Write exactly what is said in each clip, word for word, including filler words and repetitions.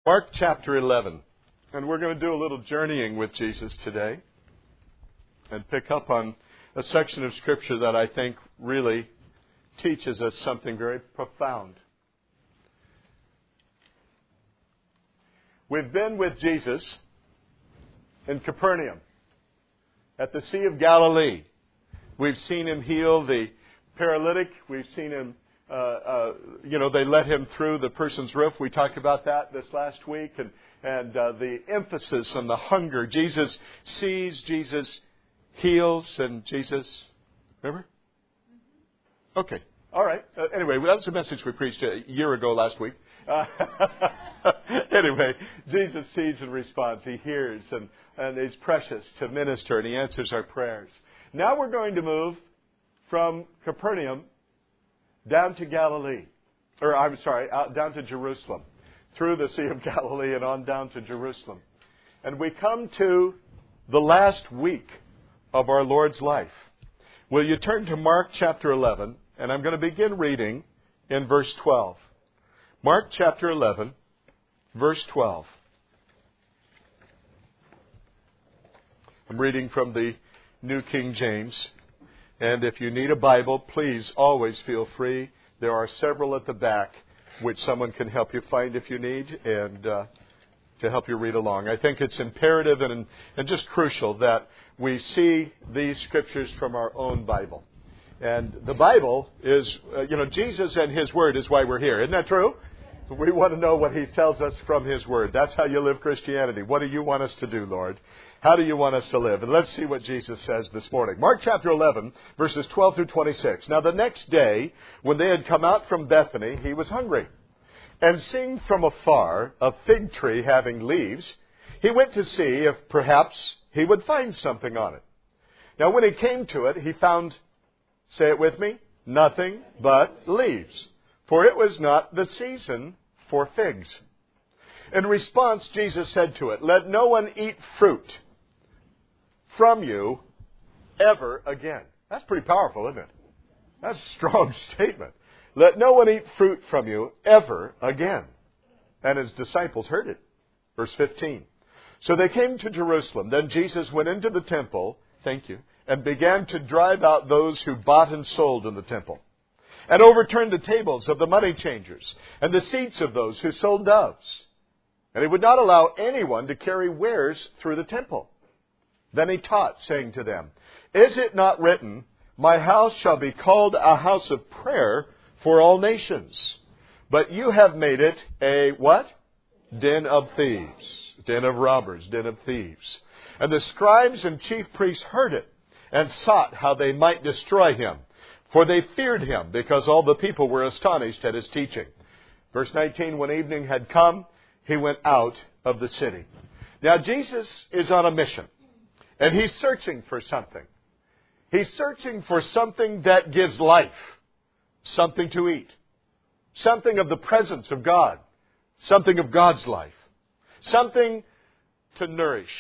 Mark chapter eleven. And we're going to do a little journeying with Jesus today and pick up on a section of Scripture that I think really teaches us something very profound. We've been with Jesus in Capernaum, at the Sea of Galilee. We've seen Him heal the paralytic. We've seen Him Uh, uh, you know, they let him through the person's roof. We talked about that this last week. And, and uh, the emphasis on the hunger. Jesus sees, Jesus heals, and Jesus... Remember? Okay. All right. Uh, anyway, that was a message we preached a year ago last week. Uh, anyway, Jesus sees and responds. He hears, and, and is precious to minister, and He answers our prayers. Now we're going to move from Capernaum down to Galilee, or I'm sorry, out, down to Jerusalem, through the Sea of Galilee and on down to Jerusalem. And we come to the last week of our Lord's life. Will you turn to Mark chapter eleven, and I'm going to begin reading in verse twelve. Mark chapter eleven, verse twelve. I'm reading from the New King James. And if you need a Bible, please always feel free. There are several at the back which someone can help you find if you need, and uh, to help you read along. I think it's imperative and, and just crucial that we see these Scriptures from our own Bible. And the Bible is, uh, you know, Jesus and His Word is why we're here. Isn't that true? We want to know what He tells us from His Word. That's how you live Christianity. What do you want us to do, Lord? How do you want us to live? And let's see what Jesus says this morning. Mark chapter eleven, verses twelve through twenty-six. Now the next day, when they had come out from Bethany, He was hungry. And seeing from afar a fig tree having leaves, He went to see if perhaps He would find something on it. Now when He came to it, He found, say it with me, nothing but leaves. For it was not the season for figs. In response, Jesus said to it, "Let no one eat fruit from you ever again." That's pretty powerful, isn't it? That's a strong statement. Let no one eat fruit from you ever again. And His disciples heard it. Verse fifteen. So they came to Jerusalem. Then Jesus went into the temple, thank you, and began to drive out those who bought and sold in the temple, and overturned the tables of the money changers and the seats of those who sold doves. And He would not allow anyone to carry wares through the temple. Then He taught, saying to them, "Is it not written, my house shall be called a house of prayer for all nations? But you have made it a," what? "Den of thieves." Den of robbers, den of thieves. And the scribes and chief priests heard it, and sought how they might destroy Him. For they feared Him, because all the people were astonished at His teaching. Verse nineteen, when evening had come, He went out of the city. Now Jesus is on a mission, and He's searching for something. He's searching for something that gives life, something to eat, something of the presence of God, something of God's life, something to nourish.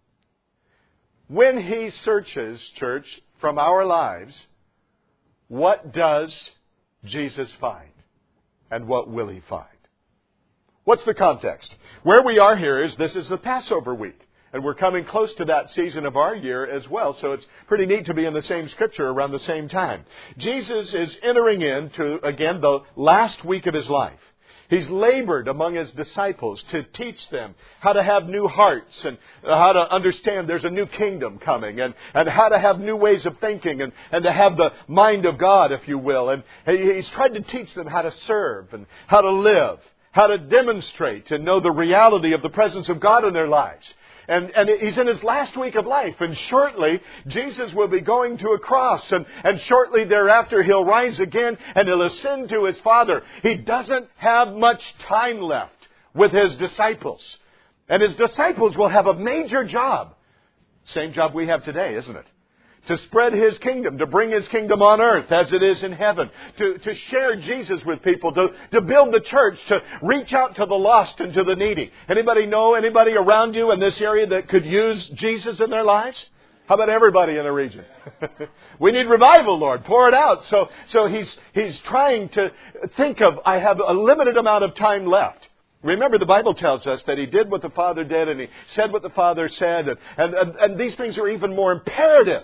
When He searches, church, from our lives, what does Jesus find? And what will He find? What's the context? Where we are here is this is the Passover week. And we're coming close to that season of our year as well. So it's pretty neat to be in the same Scripture around the same time. Jesus is entering into, again, the last week of His life. He's labored among His disciples to teach them how to have new hearts and how to understand there's a new kingdom coming, and, and how to have new ways of thinking, and, and to have the mind of God, if you will. And He's tried to teach them how to serve and how to live, how to demonstrate and know the reality of the presence of God in their lives. And, and He's in His last week of life. And shortly, Jesus will be going to a cross. And, and shortly thereafter, He'll rise again and He'll ascend to His Father. He doesn't have much time left with His disciples. And His disciples will have a major job. Same job we have today, isn't it? To spread His kingdom, to bring His kingdom on earth as it is in heaven, to, to share Jesus with people, to, to build the church, to reach out to the lost and to the needy. Anybody know anybody around you in this area that could use Jesus in their lives? How about everybody in the region? We need revival, Lord. Pour it out. So, so he's, he's trying to think of, I have a limited amount of time left. Remember, the Bible tells us that he did what the Father did and he said what the Father said. And, and, and, and these things are even more imperative.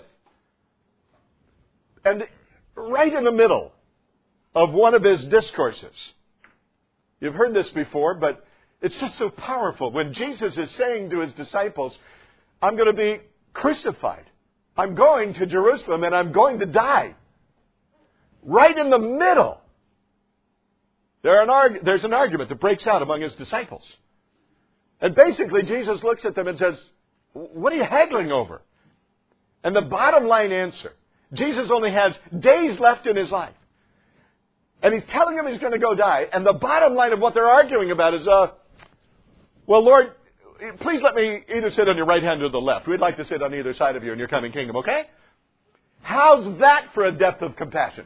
And right in the middle of one of his discourses, you've heard this before, but it's just so powerful. When Jesus is saying to his disciples, I'm going to be crucified. I'm going to Jerusalem and I'm going to die. Right in the middle, there are an arg- there's an argument that breaks out among his disciples. And basically, Jesus looks at them and says, what are you haggling over? And the bottom line answer, Jesus only has days left in his life. And he's telling them he's going to go die. And the bottom line of what they're arguing about is, uh, well, Lord, please let me either sit on your right hand or the left. We'd like to sit on either side of you in your coming kingdom, okay? How's that for a depth of compassion?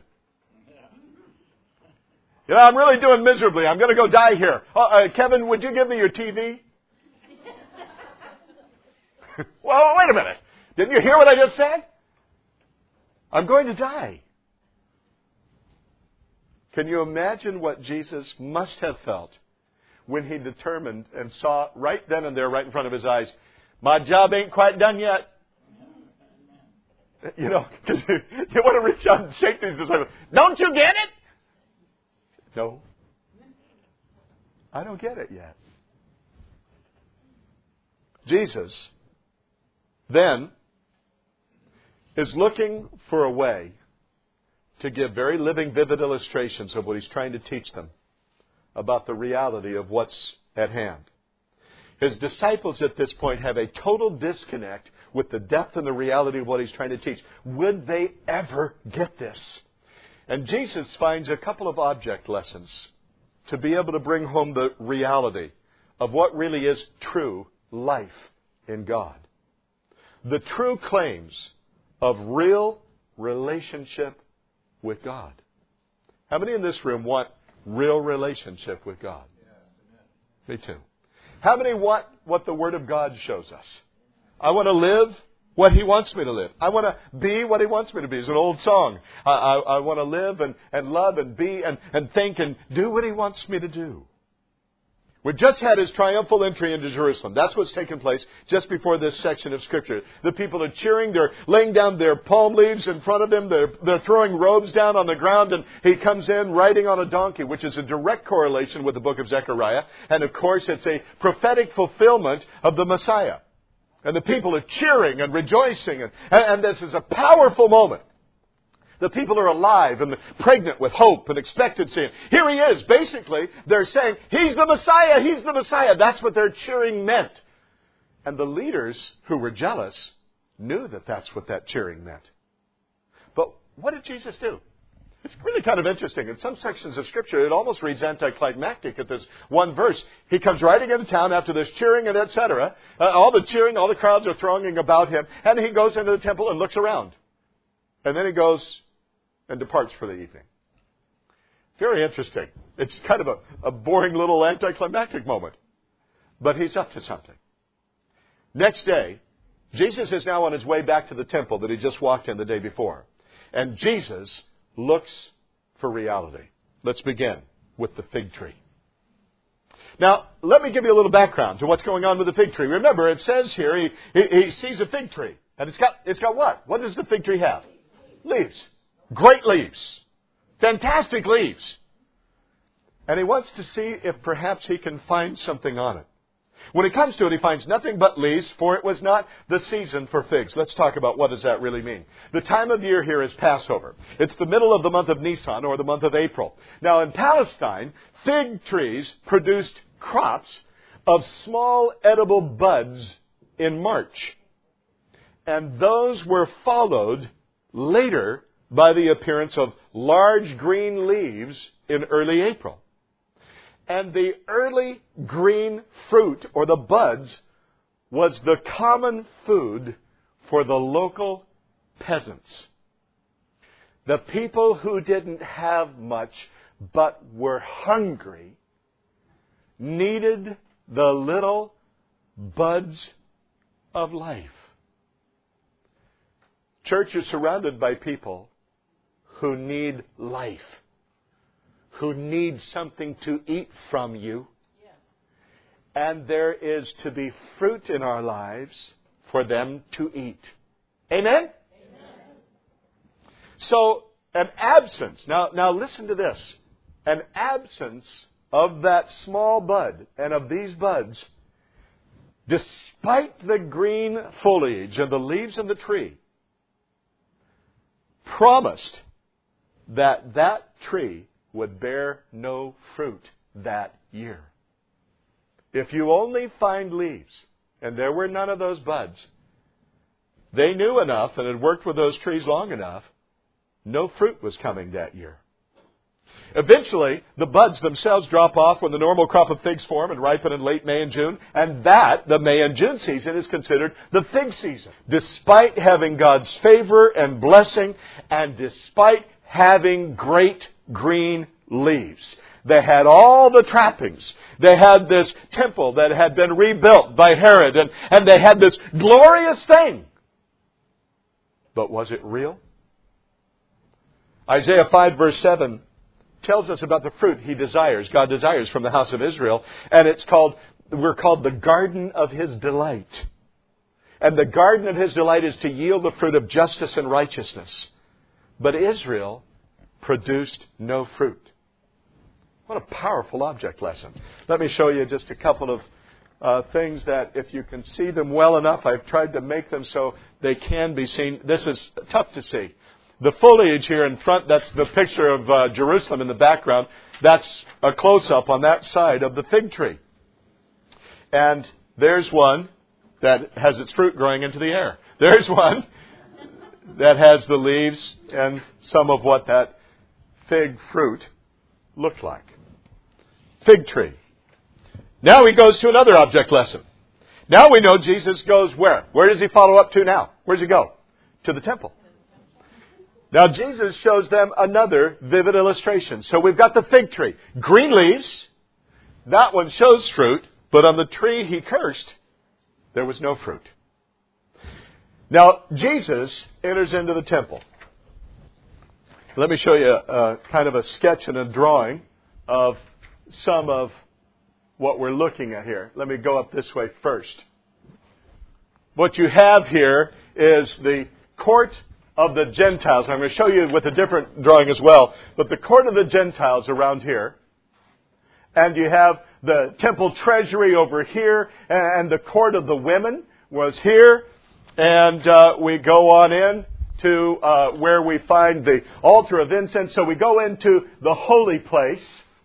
You know, I'm really doing miserably. I'm going to go die here. Uh, uh, Kevin, would you give me your T V? Well, wait a minute. Didn't you hear what I just said? I'm going to die. Can you imagine what Jesus must have felt when he determined and saw right then and there, right in front of his eyes, my job ain't quite done yet? You know, you, you want to reach out and shake these disciples. Don't you get it? No. I don't get it yet. Jesus then is looking for a way to give very living, vivid illustrations of what he's trying to teach them about the reality of what's at hand. His disciples at this point have a total disconnect with the depth and the reality of what he's trying to teach. Would they ever get this? And Jesus finds a couple of object lessons to be able to bring home the reality of what really is true life in God. The true claims of real relationship with God. How many in this room want real relationship with God? Me too. How many want what the Word of God shows us? I want to live what He wants me to live. I want to be what He wants me to be. It's an old song. I, I, I want to live and, and love and be and, and think and do what He wants me to do. We just had His triumphal entry into Jerusalem. That's what's taken place just before this section of Scripture. The people are cheering. They're laying down their palm leaves in front of Him. They're, they're throwing robes down on the ground. And He comes in riding on a donkey, which is a direct correlation with the book of Zechariah. And of course, it's a prophetic fulfillment of the Messiah. And the people are cheering and rejoicing. And, and this is a powerful moment. The people are alive and pregnant with hope and expectancy. And here He is. Basically, they're saying, He's the Messiah, He's the Messiah. That's what their cheering meant. And the leaders who were jealous knew that that's what that cheering meant. But what did Jesus do? It's really kind of interesting. In some sections of Scripture, it almost reads anticlimactic at this one verse. He comes riding into town after this cheering and et cetera. Uh, all the cheering, all the crowds are thronging about Him. And He goes into the temple and looks around. And then He goes and departs for the evening. Very interesting. It's kind of a, a boring little anticlimactic moment. But He's up to something. Next day, Jesus is now on His way back to the temple that He just walked in the day before. And Jesus looks for reality. Let's begin with the fig tree. Now, let me give you a little background to what's going on with the fig tree. Remember, it says here, he, he, he sees a fig tree. And it's got, it's got what? What does the fig tree have? Leaves. Great leaves. Fantastic leaves. And he wants to see if perhaps he can find something on it. When it comes to it, he finds nothing but leaves, for it was not the season for figs. Let's talk about what does that really mean. The time of year here is Passover. It's the middle of the month of Nisan, or the month of April. Now, in Palestine, fig trees produced crops of small edible buds in March. And those were followed later by the appearance of large green leaves in early April. And the early green fruit, or the buds, was the common food for the local peasants. The people who didn't have much but were hungry needed the little buds of life. Church is surrounded by people who need life, who need something to eat from you, and there is to be fruit in our lives for them to eat. Amen? Amen. So, an absence. Now, now listen to this. An absence of that small bud and of these buds, despite the green foliage and the leaves of the tree, promised that that tree would bear no fruit that year. If you only find leaves, and there were none of those buds, they knew enough and had worked with those trees long enough, no fruit was coming that year. Eventually, the buds themselves drop off when the normal crop of figs form and ripen in late May and June. And that, the May and June season, is considered the fig season. Despite having God's favor and blessing, and despite having great green leaves. They had all the trappings. They had this temple that had been rebuilt by Herod. And, and they had this glorious thing. But was it real? Isaiah five verse seven tells us about the fruit He desires, God desires from the house of Israel. And it's called, we're called the garden of His delight. And the garden of His delight is to yield the fruit of justice and righteousness. But Israel produced no fruit. What a powerful object lesson. Let me show you just a couple of uh, things that if you can see them well enough, I've tried to make them so they can be seen. This is tough to see. The foliage here in front, that's the picture of uh, Jerusalem in the background. That's a close-up on that side of the fig tree. And there's one that has its fruit growing into the air. There's one that has the leaves and some of what that fig fruit looked like. Fig tree. Now he goes to another object lesson. Now we know Jesus goes where? Where does He follow up to now? Where does He go? To the temple. Now Jesus shows them another vivid illustration. So we've got the fig tree. Green leaves. That one shows fruit. But on the tree He cursed, there was no fruit. Now Jesus enters into the temple. Let me show you a, a kind of a sketch and a drawing of some of what we're looking at here. Let me go up this way first. What you have here is the court of the Gentiles. I'm going to show you with a different drawing as well. But the court of the Gentiles around here. And you have the temple treasury over here. And the court of the women was here. And uh, we go on in to uh, where we find the altar of incense. So we go into the holy place.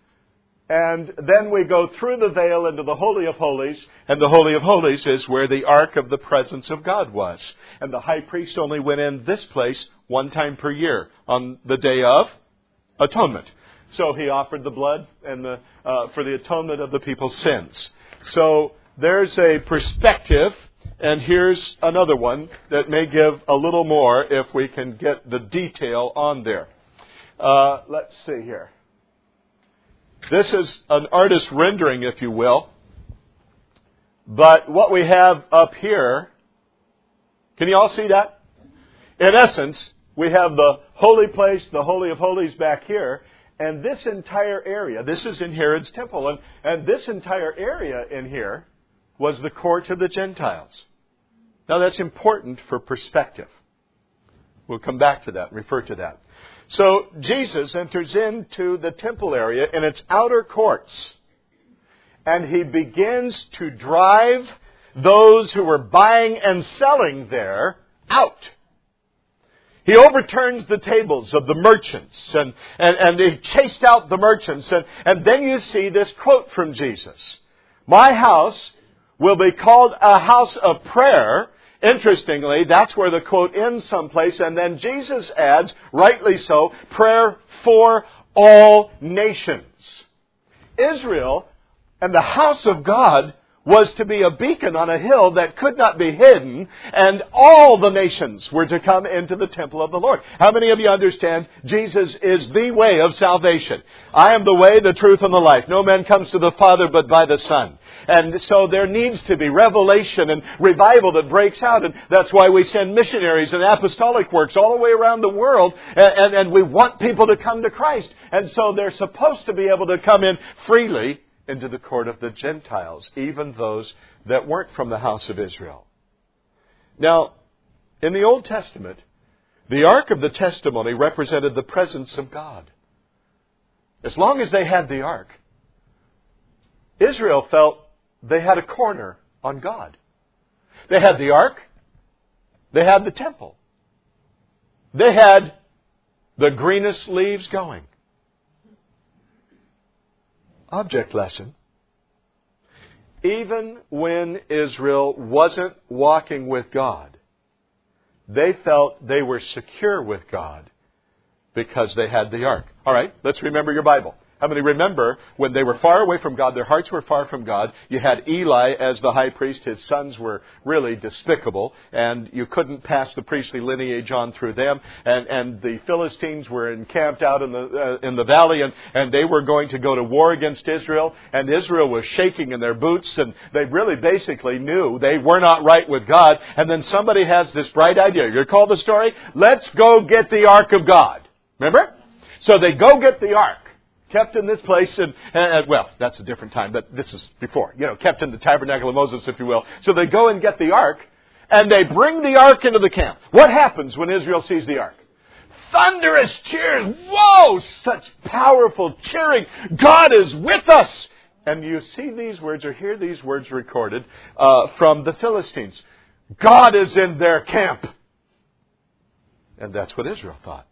And then we go through the veil into the Holy of Holies. And the Holy of Holies is where the Ark of the Presence of God was. And the high priest only went in this place one time per year on the Day of Atonement. So he offered the blood and the, uh, for the atonement of the people's sins. So there's a perspective. And here's another one that may give a little more if we can get the detail on there. Uh, let's see here. This is an artist's rendering, if you will. But what we have up here, can you all see that? In essence, we have the holy place, the Holy of Holies back here. And this entire area, this is in Herod's temple. And, and this entire area in here was the court of the Gentiles. Now that's important for perspective. We'll come back to that and refer to that. So Jesus enters into the temple area in its outer courts. And He begins to drive those who were buying and selling there out. He overturns the tables of the merchants. And, and, and He chased out the merchants. And, and then you see this quote from Jesus. My house will be called a house of prayer. Interestingly, that's where the quote ends someplace. And then Jesus adds, rightly so, prayer for all nations. Israel and the house of God was to be a beacon on a hill that could not be hidden, and all the nations were to come into the temple of the Lord. How many of you understand Jesus is the way of salvation? I am the way, the truth, and the life. No man comes to the Father but by the Son. And so there needs to be revelation and revival that breaks out. And that's why we send missionaries and apostolic works all the way around the world. And, and, and we want people to come to Christ. And so they're supposed to be able to come in freely into the court of the Gentiles, even those that weren't from the house of Israel. Now, in the Old Testament, the Ark of the Testimony represented the presence of God. As long as they had the Ark, Israel felt they had a corner on God. They had the Ark. They had the temple. They had the greenest leaves going. Object lesson. Even when Israel wasn't walking with God, they felt they were secure with God because they had the Ark. All right, let's remember your Bible. How many remember when they were far away from God, their hearts were far from God? You had Eli as the high priest. His sons were really despicable, and you couldn't pass the priestly lineage on through them. And, and the Philistines were encamped out in the uh, in the valley, and, and they were going to go to war against Israel. And Israel was shaking in their boots, and they really basically knew they were not right with God. And then somebody has this bright idea. You recall the story? Let's go get the Ark of God. Remember? So they go get the Ark. Kept in this place, and, and well, that's a different time, but this is before, you know, kept in the tabernacle of Moses, if you will. So they go and get the Ark, and they bring the Ark into the camp. What happens when Israel sees the Ark? Thunderous cheers. Whoa! Such powerful cheering. God is with us. And you see these words, or hear these words recorded uh, from the Philistines. God is in their camp. And that's what Israel thought.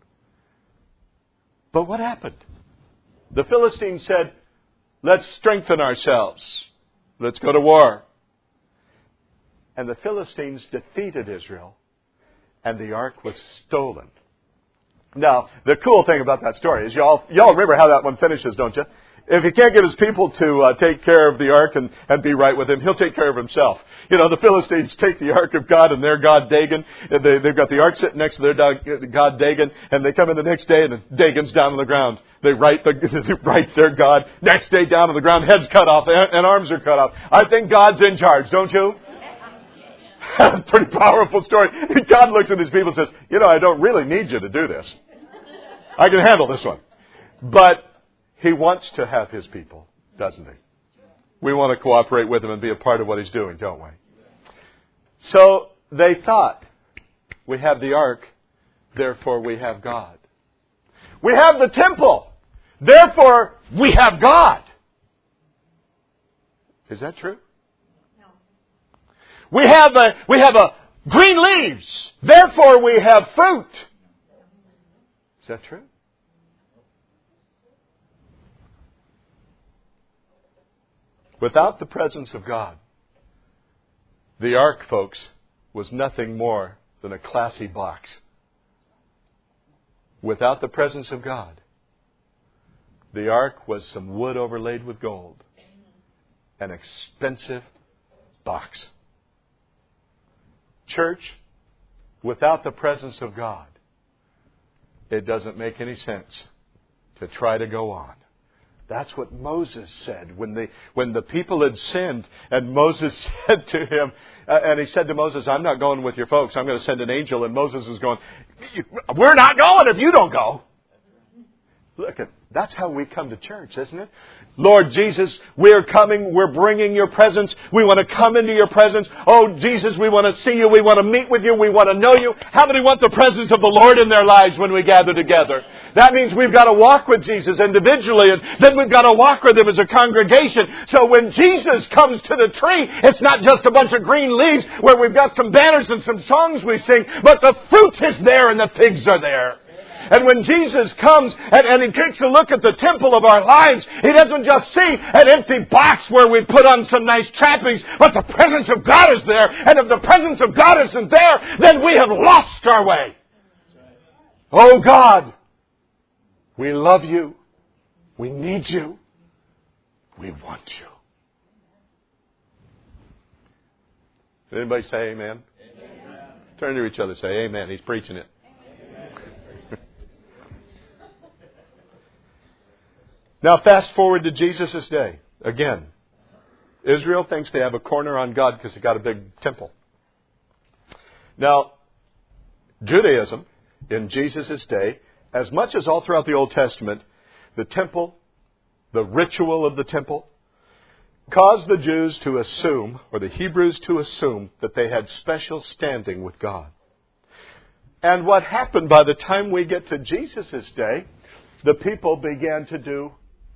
But what happened? The Philistines said, let's strengthen ourselves. Let's go to war. And the Philistines defeated Israel, and the Ark was stolen. Now, the cool thing about that story is y'all, y'all remember how that one finishes, don't you? If he can't get his people to uh, take care of the Ark and, and be right with him, he'll take care of himself. You know, the Philistines take the Ark of God and their god Dagon. And they, they've got the Ark sitting next to their god Dagon. And they come in the next day and Dagon's down on the ground. They write, the, they write their god. Next day down on the ground, heads cut off and arms are cut off. I think God's in charge, don't you? Pretty powerful story. God looks at his people and says, you know, I don't really need you to do this. I can handle this one. But He wants to have His people, doesn't He? We want to cooperate with Him and be a part of what He's doing, don't we? So they thought, we have the Ark, therefore we have God. We have the temple, therefore we have God. Is that true? No. We have a, we have a green leaves, therefore we have fruit. Is that true? Without the presence of God, the Ark, folks, was nothing more than a classy box. Without the presence of God, the Ark was some wood overlaid with gold. An expensive box. Church, without the presence of God, it doesn't make any sense to try to go on. That's what Moses said when the when the people had sinned, and Moses said to him, uh, and he said to Moses, I'm not going with your folks. I'm going to send an angel. And Moses is going, we're not going if you don't go. Look, at that's how we come to church, isn't it? Lord Jesus, we're coming. We're bringing your presence. We want to come into your presence. Oh, Jesus, we want to see you. We want to meet with you. We want to know you. How many want the presence of the Lord in their lives when we gather together? That means we've got to walk with Jesus individually, and then we've got to walk with Him as a congregation. So when Jesus comes to the tree, it's not just a bunch of green leaves where we've got some banners and some songs we sing, but the fruit is there and the figs are there. And when Jesus comes and, and He takes a look at the temple of our lives, He doesn't just see an empty box where we put on some nice trappings, but the presence of God is there. And if the presence of God isn't there, then we have lost our way. Oh God, we love you. We need you. We want you. Anybody say amen? Amen. Turn to each other and say amen. He's preaching it. Now fast forward to Jesus' day. Again, Israel thinks they have a corner on God because they got a big temple. Now, Judaism in Jesus' day, as much as all throughout the Old Testament, the temple the ritual of the temple, caused the Jews to assume, or the Hebrews to assume, that they had special standing with God. And what happened by the time we get to Jesus' day, the people began to do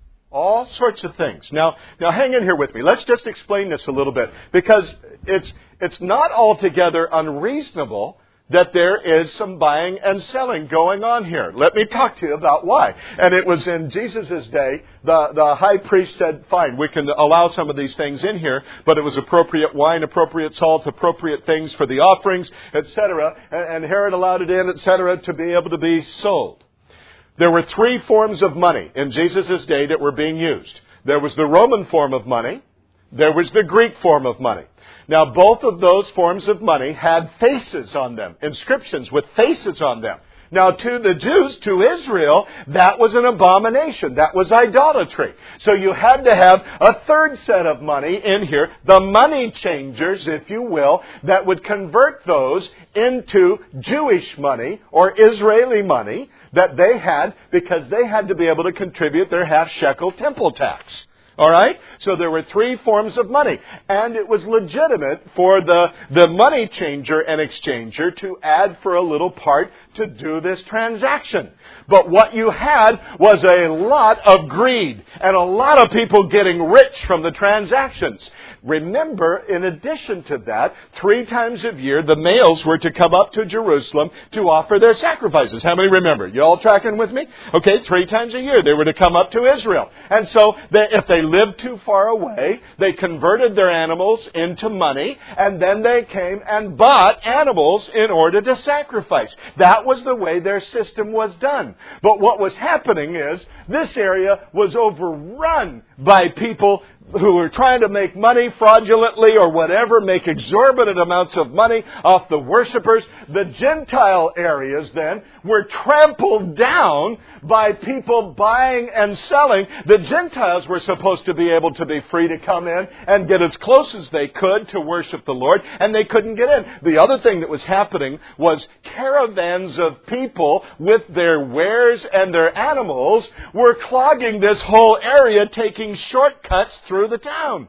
all sorts of things. Now, now hang in here with me. Let's just explain this a little bit, because it's it's not altogether unreasonable that there is some buying and selling going on here. Let me talk to you about why. And it was in Jesus' day, the, the high priest said, fine, we can allow some of these things in here, but it was appropriate wine, appropriate salt, appropriate things for the offerings, et cetera. And, and Herod allowed it in, et cetera, to be able to be sold. There were three forms of money in Jesus' day that were being used. There was the Roman form of money. There was the Greek form of money. Now, both of those forms of money had faces on them, inscriptions with faces on them. Now, to the Jews, to Israel, that was an abomination. That was idolatry. So you had to have a third set of money in here, the money changers, if you will, that would convert those into Jewish money or Israeli money that they had, because they had to be able to contribute their half shekel temple tax. All right? So there were three forms of money. And it was legitimate for the, the money changer and exchanger to add for a little part to do this transaction. But what you had was a lot of greed and a lot of people getting rich from the transactions. Remember, in addition to that, three times a year, the males were to come up to Jerusalem to offer their sacrifices. How many remember? You all tracking with me? Okay, three times a year they were to come up to Israel. And so they, if they lived too far away, they converted their animals into money, and then they came and bought animals in order to sacrifice. That was the way their system was done. But what was happening is this area was overrun by people who were trying to make money fraudulently or whatever, make exorbitant amounts of money off the worshipers. The Gentile areas then were trampled down by people buying and selling. The Gentiles were supposed to be able to be free to come in and get as close as they could to worship the Lord, and they couldn't get in. The other thing that was happening was caravans of people with their wares and their animals were clogging this whole area, taking shortcuts through through the town.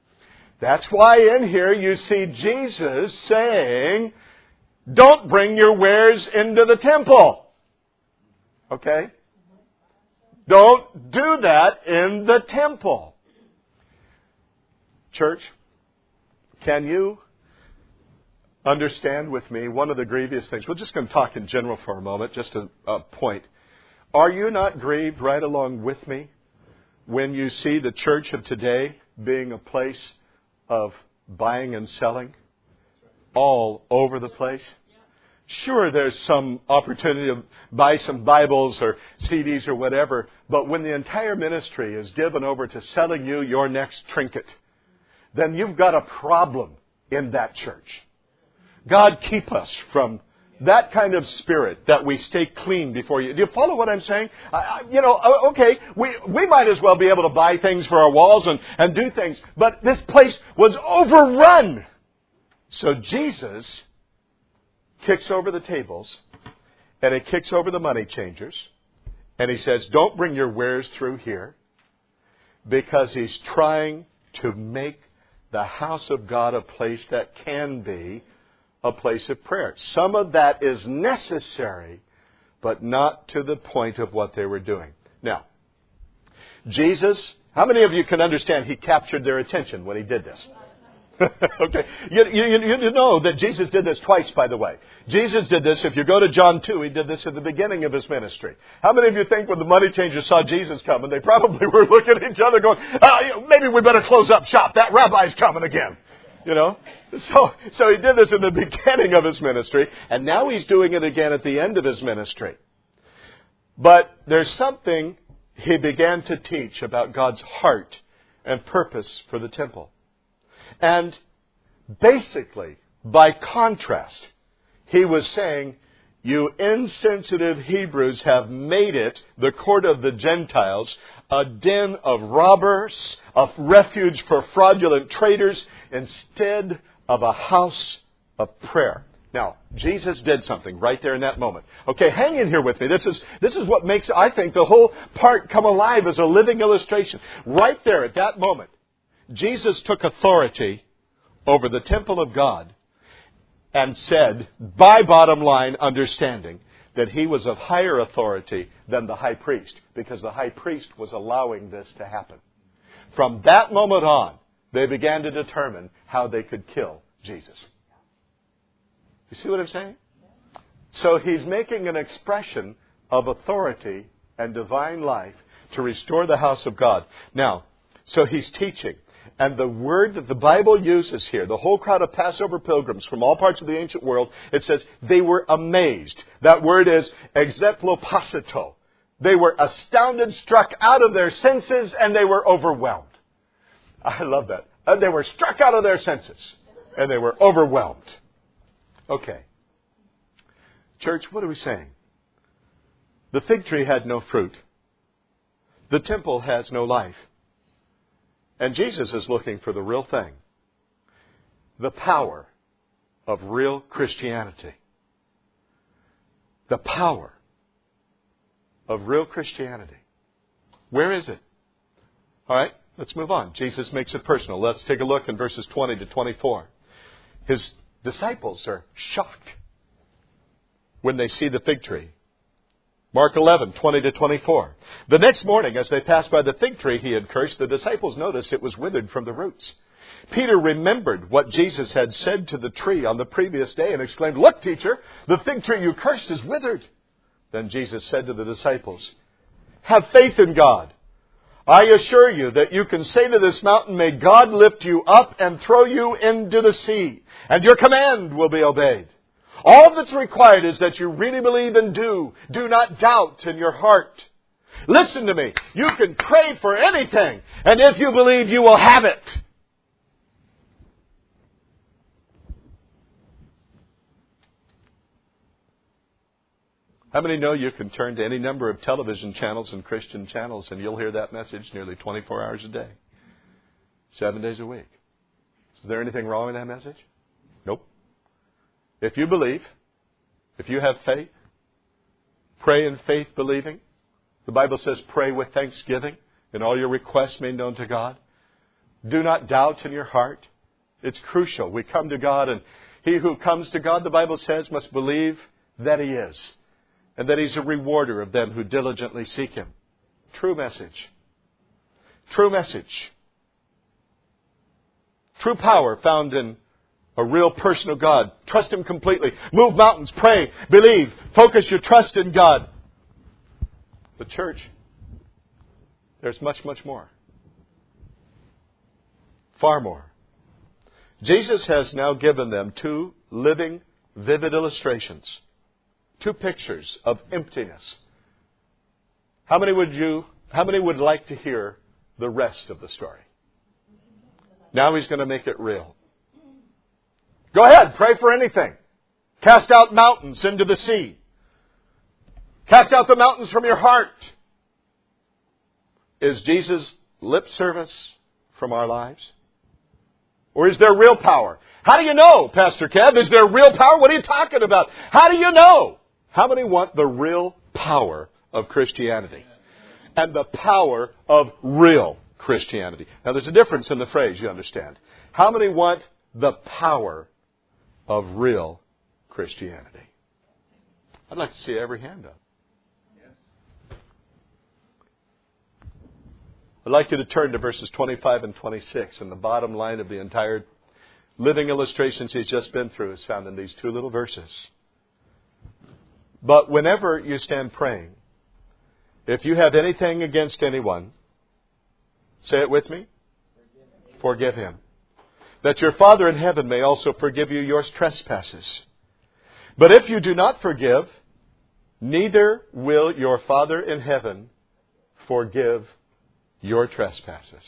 That's why in here you see Jesus saying, don't bring your wares into the temple. Okay? Don't do that in the temple. Church, can you understand with me one of the grievous things? We're just going to talk in general for a moment, just a, a point. Are you not grieved right along with me when you see the church of today being a place of buying and selling all over the place? Sure, there's some opportunity to buy some Bibles or C Ds or whatever, but when the entire ministry is given over to selling you your next trinket, then you've got a problem in that church. God keep us from that kind of spirit, that we stay clean before you. Do you follow what I'm saying? I, you know, okay, we, we might as well be able to buy things for our walls and, and do things, but this place was overrun. So Jesus kicks over the tables, and he kicks over the money changers, and he says, don't bring your wares through here, because he's trying to make the house of God a place that can be a place of prayer. Some of that is necessary, but not to the point of what they were doing. Now, Jesus, how many of you can understand he captured their attention when he did this? Okay. You, you, you know that Jesus did this twice, by the way. Jesus did this, if you go to John two, he did this at the beginning of his ministry. How many of you think when the money changers saw Jesus coming, they probably were looking at each other going, oh, maybe we better close up shop. That rabbi's coming again. You know, so so he did this in the beginning of his ministry, and now he's doing it again at the end of his ministry. But there's something he began to teach about God's heart and purpose for the temple. And basically, by contrast, he was saying, you insensitive Hebrews have made it, the court of the Gentiles, a den of robbers, a refuge for fraudulent traders, instead of a house of prayer. Now, Jesus did something right there in that moment. Okay, hang in here with me. This is, this is what makes, I think, the whole part come alive as a living illustration. Right there at that moment, Jesus took authority over the temple of God and said, by bottom line understanding, that he was of higher authority than the high priest, because the high priest was allowing this to happen. From that moment on, they began to determine how they could kill Jesus. You see what I'm saying? So he's making an expression of authority and divine life to restore the house of God. Now, so he's teaching. And the word that the Bible uses here, the whole crowd of Passover pilgrims from all parts of the ancient world, it says they were amazed. That word is exeploposito. They were astounded, struck out of their senses, and they were overwhelmed. I love that. And they were struck out of their senses, and they were overwhelmed. Okay. Church, what are we saying? The fig tree had no fruit. The temple has no life. And Jesus is looking for the real thing. The power of real Christianity. The power of real Christianity. Where is it? All right, let's move on. Jesus makes it personal. Let's take a look in verses twenty to twenty-four. His disciples are shocked when they see the fig tree. Mark eleven, twenty to twenty-four. The next morning, as they passed by the fig tree he had cursed, the disciples noticed it was withered from the roots. Peter remembered what Jesus had said to the tree on the previous day and exclaimed, "Look, teacher, the fig tree you cursed is withered." Then Jesus said to the disciples, "Have faith in God. I assure you that you can say to this mountain, 'May God lift you up and throw you into the sea,' and your command will be obeyed. All that's required is that you really believe and do. Do not doubt in your heart. Listen to me. You can pray for anything, and if you believe, you will have it." How many know you can turn to any number of television channels and Christian channels and you'll hear that message nearly twenty-four hours a day, seven days a week? Is there anything wrong with that message? Nope. If you believe, if you have faith, pray in faith believing. The Bible says pray with thanksgiving and all your requests made known to God. Do not doubt in your heart. It's crucial. We come to God, and he who comes to God, the Bible says, must believe that he is, and that he's a rewarder of them who diligently seek him. True message. True message. True power found in a real personal God. Trust him completely. Move mountains. Pray. Believe. Focus your trust in God. The church, there's much, much more. Far more. Jesus has now given them two living, vivid illustrations. Two pictures of emptiness. How many would you, how many would like to hear the rest of the story? Now he's going to make it real. Go ahead, pray for anything. Cast out mountains into the sea. Cast out the mountains from your heart. Is Jesus lip service from our lives? Or is there real power? How do you know, Pastor Kev? Is there real power? What are you talking about? How do you know? How many want the real power of Christianity? And the power of real Christianity. Now there's a difference in the phrase, you understand. How many want the power of real Christianity? I'd like to see every hand up. I'd like you to turn to verses twenty-five and twenty-six, and the bottom line of the entire living illustrations he's just been through is found in these two little verses. But whenever you stand praying, if you have anything against anyone, say it with me, forgive him, that your Father in heaven may also forgive you your trespasses. But if you do not forgive, neither will your Father in heaven forgive your trespasses.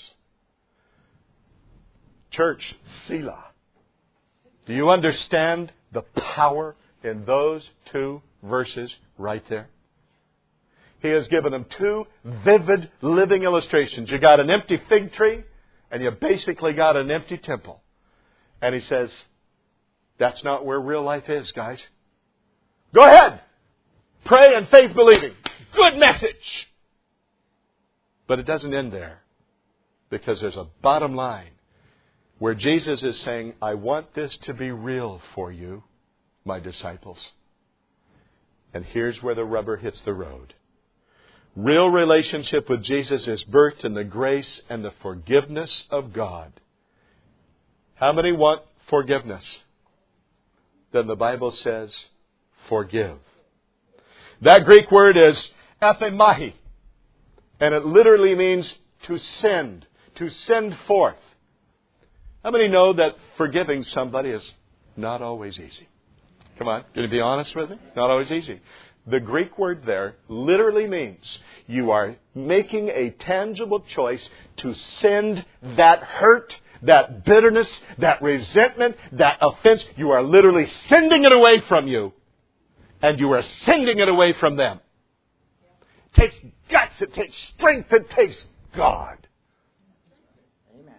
Church, Selah. Do you understand the power in those two verses right there? He has given them two vivid living illustrations. You got an empty fig tree, and you basically got an empty temple. And he says, That's not where real life is, guys. Go ahead. Pray and faith believing. Good message. But it doesn't end there. Because there's a bottom line where Jesus is saying, I want this to be real for you, my disciples. And here's where the rubber hits the road. Real relationship with Jesus is birthed in the grace and the forgiveness of God. How many want forgiveness? Then the Bible says, forgive. That Greek word is ephimahi. And it literally means to send, to send forth. How many know that forgiving somebody is not always easy? Come on, can you be honest with me? Not always easy. The Greek word there literally means you are making a tangible choice to send that hurt, that bitterness, that resentment, that offense. You are literally sending it away from you. And you are sending it away from them. It takes guts, it takes strength, it takes God. Amen.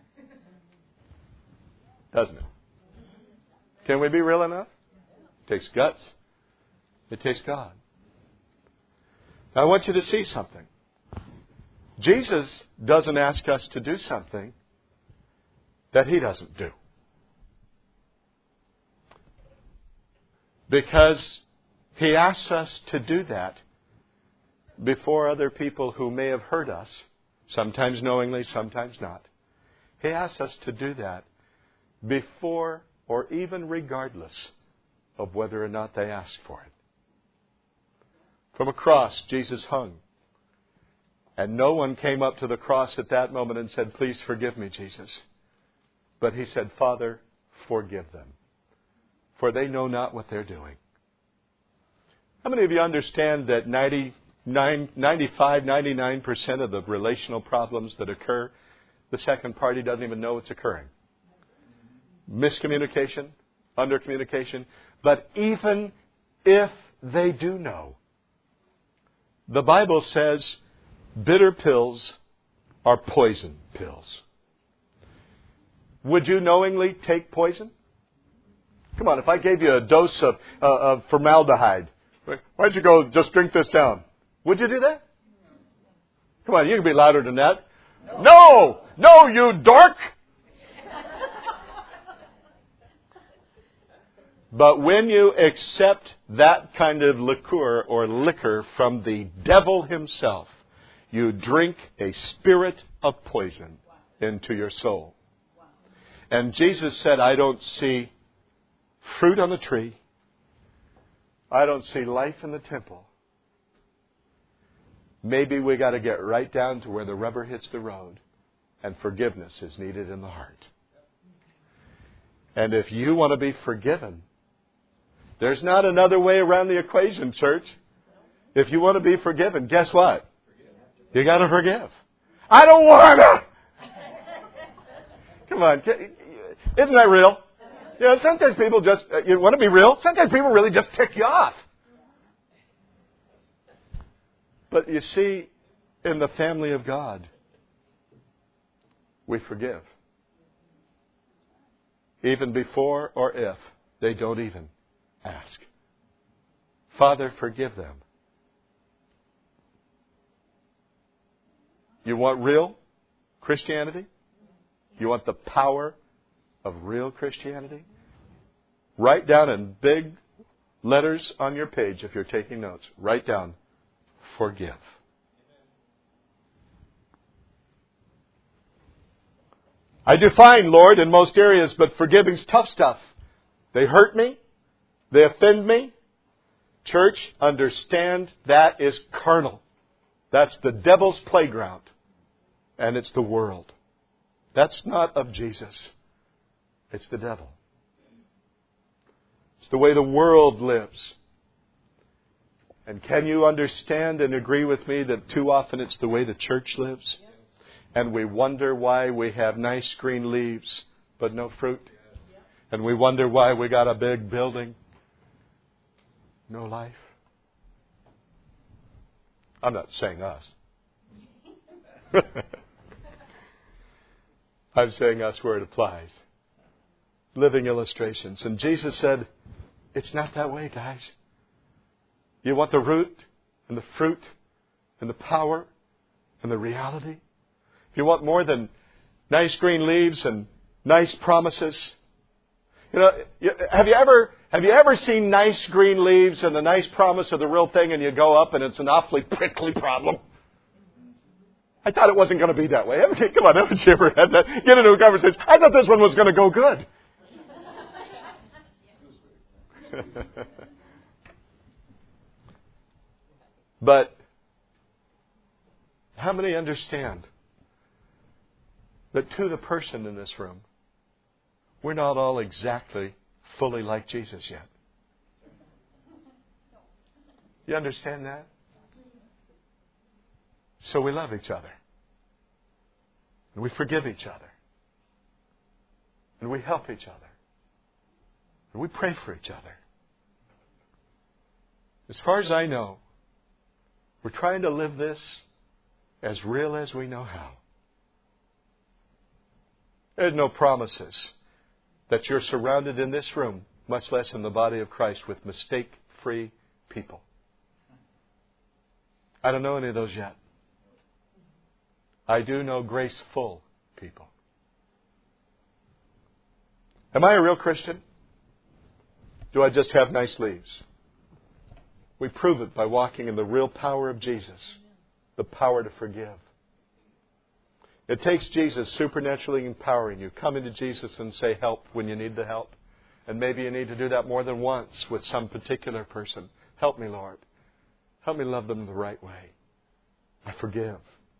Doesn't it? Can we be real enough? It takes guts. It takes God. Now I want you to see something. Jesus doesn't ask us to do something that He doesn't do. Because He asks us to do that before other people who may have hurt us, sometimes knowingly, sometimes not. He asks us to do that before or even regardless of whether or not they ask for it. From a cross, Jesus hung. And no one came up to the cross at that moment and said, please forgive me, Jesus. But He said, Father, forgive them, for they know not what they're doing. How many of you understand that ninety-nine, ninety-five, ninety-nine percent of the relational problems that occur, the second party doesn't even know it's occurring? Miscommunication, undercommunication. But even if they do know, the Bible says bitter pills are poison pills. Would you knowingly take poison? Come on, if I gave you a dose of, uh, of formaldehyde, why don't you go just drink this down? Would you do that? Come on, you can be louder than that. No! No, you dork! But when you accept that kind of liqueur or liquor from the devil himself, you drink a spirit of poison into your soul. And Jesus said, I don't see fruit on the tree. I don't see life in the temple. Maybe we got to get right down to where the rubber hits the road and forgiveness is needed in the heart. And if you want to be forgiven, there's not another way around the equation, church. If you want to be forgiven, guess what? You got to forgive. I don't want to. Come on. Isn't that real? You know, sometimes people just, you want to be real? Sometimes people really just tick you off. But you see, in the family of God, we forgive. Even before or if they don't even ask. Father, forgive them. You want real Christianity? You want the power of real Christianity? Write down in big letters on your page if you're taking notes. Write down, forgive. I do fine, Lord, in most areas, but forgiving's tough stuff. They hurt me. They offend me. Church, understand that is carnal. That's the devil's playground. And it's the world. That's not of Jesus. It's the devil. It's the way the world lives. And can you understand and agree with me that too often it's the way the church lives? And we wonder why we have nice green leaves but no fruit. And we wonder why we got a big building. No life. I'm not saying us. I'm saying us where it applies. living illustrations. And Jesus said, it's not that way, guys. You want the root and the fruit and the power and the reality? If you want more than nice green leaves and nice promises, you know, have you ever have you ever seen nice green leaves and the nice promise of the real thing, and you go up and it's an awfully prickly problem? I thought it wasn't going to be that way. Come on, haven't you ever had that? Get into a conversation. I thought this one was going to go good. But how many understand that to the person in this room, we're not all exactly fully like Jesus yet? You understand that? So we love each other. And we forgive each other. And we help each other. And we pray for each other. As far as I know, we're trying to live this as real as we know how. There's no promises that you're surrounded in this room, much less in the body of Christ, with mistake-free people. I don't know any of those yet. I do know graceful people. Am I a real Christian? Do I just have nice leaves? We prove it by walking in the real power of Jesus, the power to forgive. It takes Jesus supernaturally empowering you. Come into Jesus and say help when you need the help. And maybe you need to do that more than once with some particular person. Help me, Lord. Help me love them the right way. I forgive.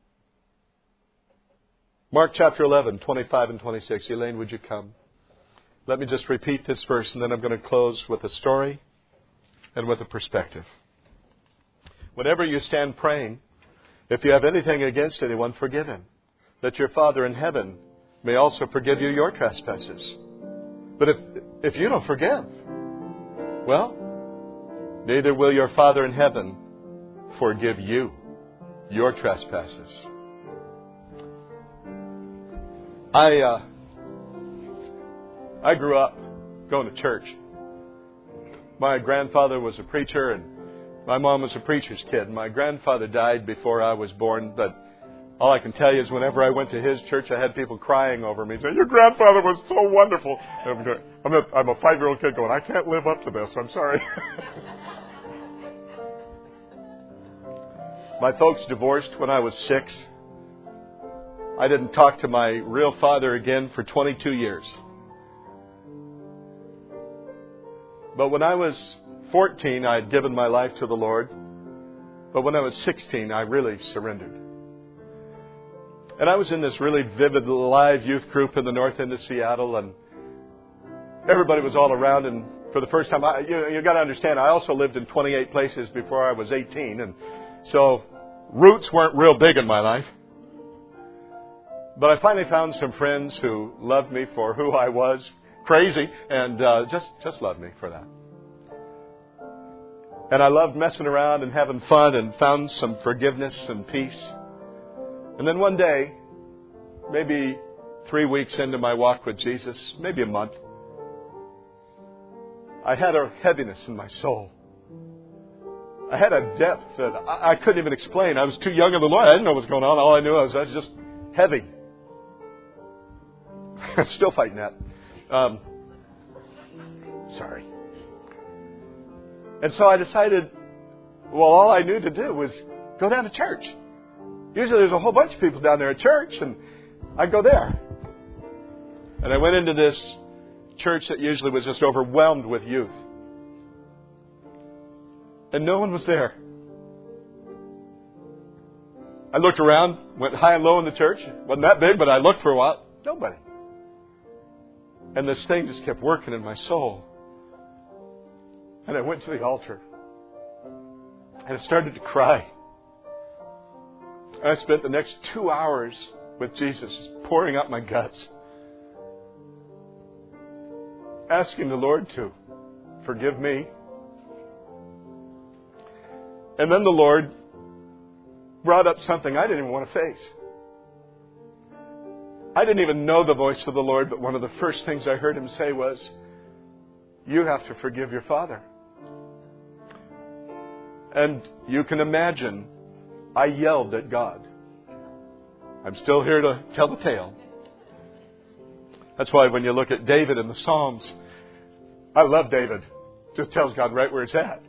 Mark chapter eleven, twenty-five and twenty-six. Elaine, would you come? Let me just repeat this verse, and then I'm going to close with a story and with a perspective. Whenever you stand praying, if you have anything against anyone, forgive him, that your Father in heaven may also forgive you your trespasses. But if if you don't forgive, well, neither will your Father in heaven forgive you your trespasses. I uh, I grew up going to church. My grandfather was a preacher, and my mom was a preacher's kid. My grandfather died before I was born, but all I can tell you is whenever I went to his church, I had people crying over me, saying, "Your grandfather was so wonderful." I'm, going, I'm, a, I'm a five-year-old kid going, "I can't live up to this. I'm sorry." My folks divorced when I was six. I didn't talk to my real father again for twenty-two years. But when I was fourteen, I had given my life to the Lord. But when I was sixteen, I really surrendered. And I was in this really vivid, live youth group in the north end of Seattle, and everybody was all around. And for the first time, I, you, you got to understand, I also lived in twenty-eight places before I was eighteen, and so roots weren't real big in my life. But I finally found some friends who loved me for who I was, crazy, and uh, just just loved me for that. And I loved messing around and having fun, and found some forgiveness and peace. And then one day, maybe three weeks into my walk with Jesus, maybe a month, I had a heaviness in my soul. I had a depth that I, I couldn't even explain. I was too young in the Lord. I didn't know what was going on. All I knew was I was just heavy. I'm still fighting that. Um, sorry. And so I decided, well, all I knew to do was go down to church. Usually there's a whole bunch of people down there at church, and I'd go there. And I went into this church that usually was just overwhelmed with youth. And no one was there. I looked around, went high and low in the church. Wasn't that big, but I looked for a while. Nobody. And this thing just kept working in my soul. And I went to the altar. And I started to cry. And I spent the next two hours with Jesus, pouring out my guts. Asking the Lord to forgive me. And then the Lord brought up something I didn't even want to face. I didn't even know the voice of the Lord, but one of the first things I heard Him say was, you have to forgive your father. And you can imagine, I yelled at God. I'm still here to tell the tale. That's why when you look at David in the Psalms, I love David. Just tells God right where it's at.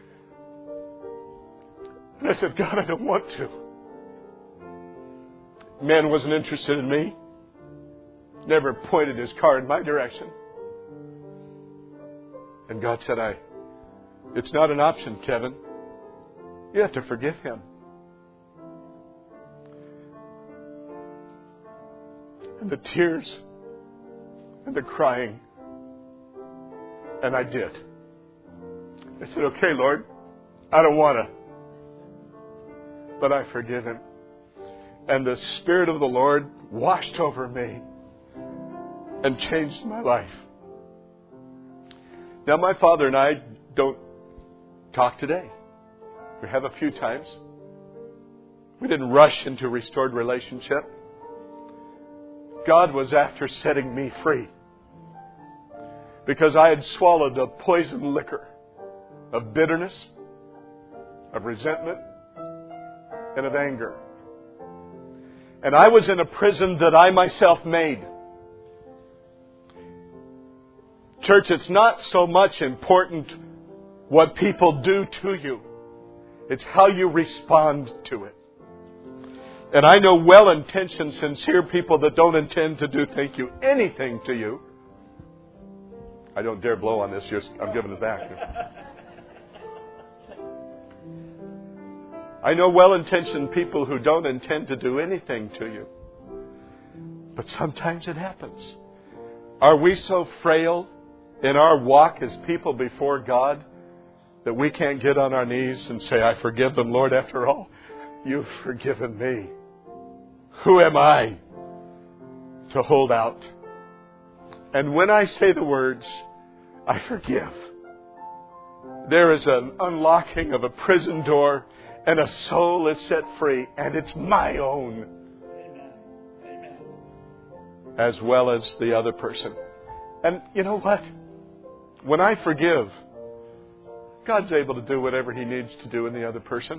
And I said, God, I don't want to. Man wasn't interested in me. Never pointed his car in my direction. And God said, I, it's not an option, Kevin. You have to forgive him. And the tears and the crying. And I did. I said, okay, Lord, I don't want to. But I forgive him. And the Spirit of the Lord washed over me and changed my life. Now, my father and I don't talk today. We have a few times. We didn't rush into restored relationship. God was after setting me free. Because I had swallowed a poison liquor of bitterness, of resentment, and of anger. And I was in a prison that I myself made. Church, it's not so much important what people do to you. It's how you respond to it. And I know well-intentioned, sincere people that don't intend to do thank you anything to you. I don't dare blow on this. Just I'm giving it back. I know well-intentioned people who don't intend to do anything to you. But sometimes it happens. Are we so frail in our walk as people before God that we can't get on our knees and say, I forgive them, Lord, after all, you've forgiven me. Who am I to hold out? And when I say the words, I forgive, there is an unlocking of a prison door and a soul is set free, and it's my own. Amen. As well as the other person. And you know what? When I forgive, God's able to do whatever He needs to do in the other person.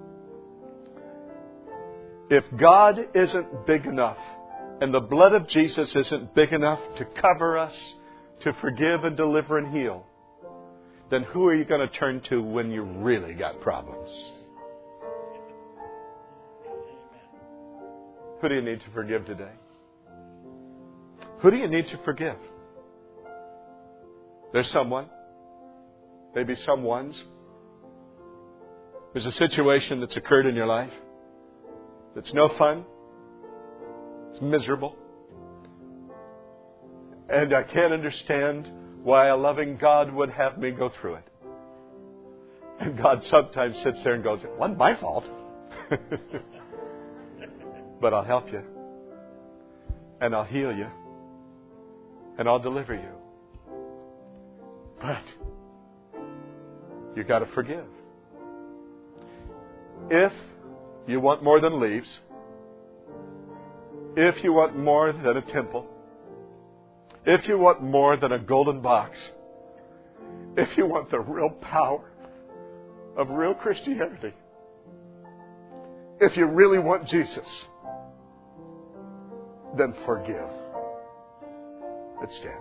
If God isn't big enough, and the blood of Jesus isn't big enough to cover us, to forgive and deliver and heal, then who are you going to turn to when you really got problems? Who do you need to forgive today? Who do you need to forgive? There's someone. Maybe someone's. There's a situation that's occurred in your life that's no fun. It's miserable. And I can't understand why a loving God would have me go through it. And God sometimes sits there and goes, it wasn't my fault. But I'll help you. And I'll heal you. And I'll deliver you. But you got to forgive. If you want more than leaves, if you want more than a temple, if you want more than a golden box, if you want the real power of real Christianity, if you really want Jesus, then forgive. Let's stand.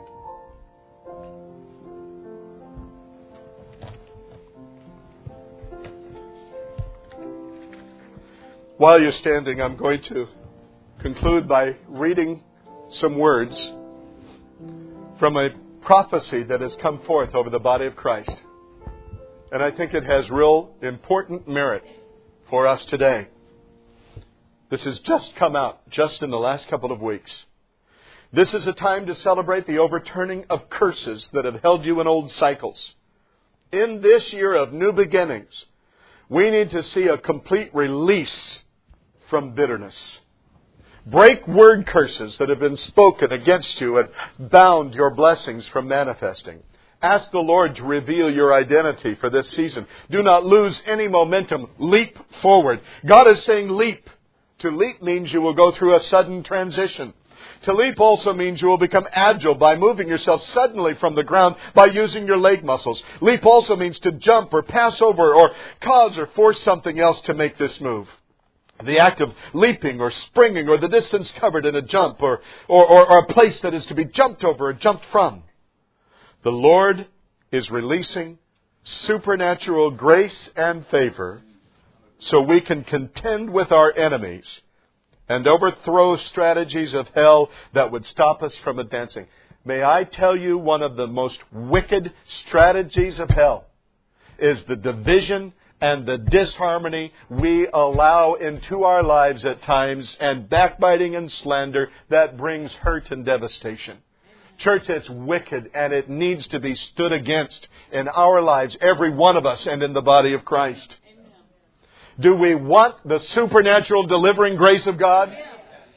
While you're standing, I'm going to conclude by reading some words from a prophecy that has come forth over the body of Christ. And I think it has real important merit for us today. This has just come out just in the last couple of weeks. This is a time to celebrate the overturning of curses that have held you in old cycles. In this year of new beginnings, we need to see a complete release from bitterness. Break word curses that have been spoken against you and bound your blessings from manifesting. Ask the Lord to reveal your identity for this season. Do not lose any momentum. Leap forward. God is saying leap. To leap means you will go through a sudden transition. To leap also means you will become agile by moving yourself suddenly from the ground by using your leg muscles. Leap also means to jump or pass over or cause or force something else to make this move. The act of leaping or springing or the distance covered in a jump or, or, or, or a place that is to be jumped over or jumped from. The Lord is releasing supernatural grace and favor so we can contend with our enemies and overthrow strategies of hell that would stop us from advancing. May I tell you, one of the most wicked strategies of hell is the division and the disharmony we allow into our lives at times, and backbiting and slander that brings hurt and devastation. Church, it's wicked and it needs to be stood against in our lives, every one of us, and in the body of Christ. Amen. Do we want the supernatural delivering grace of God? Yes.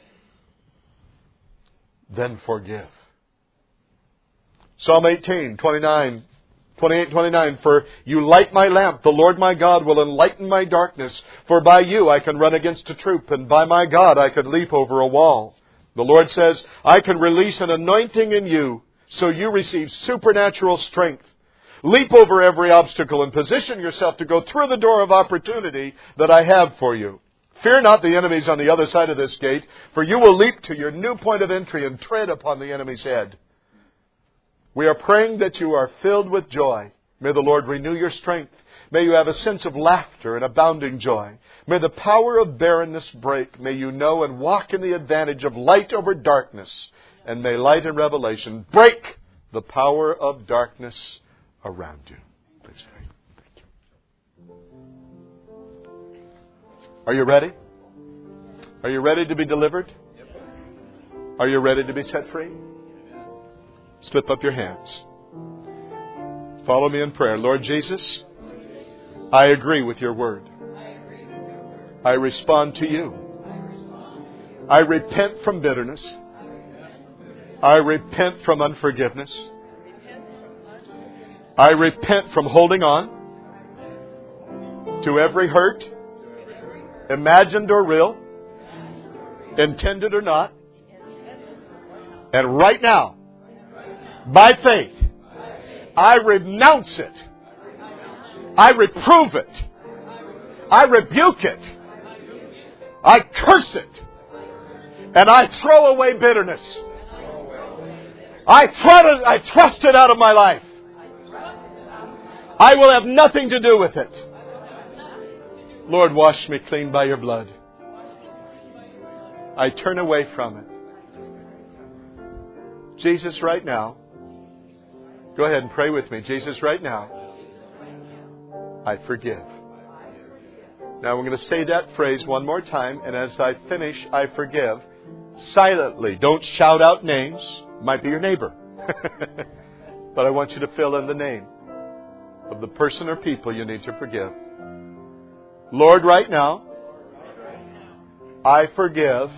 Then forgive. Psalm eighteen, twenty-nine. twenty-eight, twenty-nine, for you light my lamp, the Lord my God will enlighten my darkness. For by you I can run against a troop, and by my God I could leap over a wall. The Lord says, I can release an anointing in you, so you receive supernatural strength. Leap over every obstacle and position yourself to go through the door of opportunity that I have for you. Fear not the enemies on the other side of this gate, for you will leap to your new point of entry and tread upon the enemy's head. We are praying that you are filled with joy. May the Lord renew your strength. May you have a sense of laughter and abounding joy. May the power of barrenness break. May you know and walk in the advantage of light over darkness. And may light and revelation break the power of darkness around you. Please pray. Thank you. Are you ready? Are you ready to be delivered? Are you ready to be set free? Slip up your hands. Follow me in prayer. Lord Jesus, I agree with your word. I respond to you. I repent from bitterness. I repent from unforgiveness. I repent from holding on to every hurt, imagined or real, intended or not. And right now, by faith, I renounce it. I reprove it. I rebuke it. I curse it. And I throw away bitterness. I trust, I trust it out of my life. I will have nothing to do with it. Lord, wash me clean by your blood. I turn away from it. Jesus, right now, go ahead and pray with me. Jesus, right now, I forgive. Now we're going to say that phrase one more time, and as I finish, I forgive, silently. Don't shout out names. Might be your neighbor. But I want you to fill in the name of the person or people you need to forgive. Lord, right now, I forgive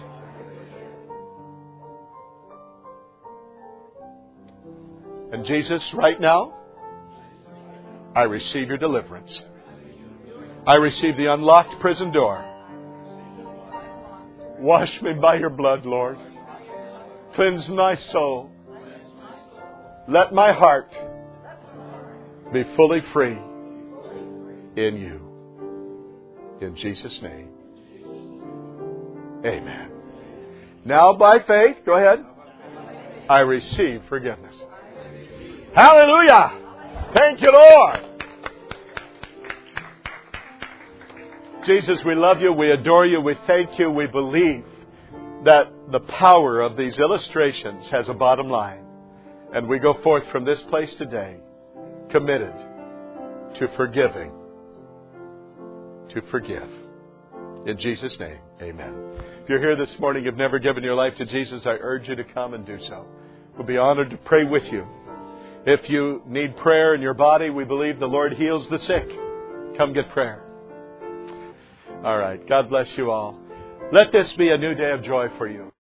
and Jesus, right now, I receive your deliverance. I receive the unlocked prison door. Wash me by your blood, Lord. Cleanse my soul. Let my heart be fully free in you. In Jesus' name. Amen. Now by faith, go ahead, I receive forgiveness. Hallelujah! Thank you, Lord. Jesus, we love you. We adore you. We thank you. We believe that the power of these illustrations has a bottom line. And we go forth from this place today committed to forgiving, to forgive. In Jesus' name, amen. If you're here this morning, you've never given your life to Jesus, I urge you to come and do so. We'll be honored to pray with you. If you need prayer in your body, we believe the Lord heals the sick. Come get prayer. All right. God bless you all. Let this be a new day of joy for you.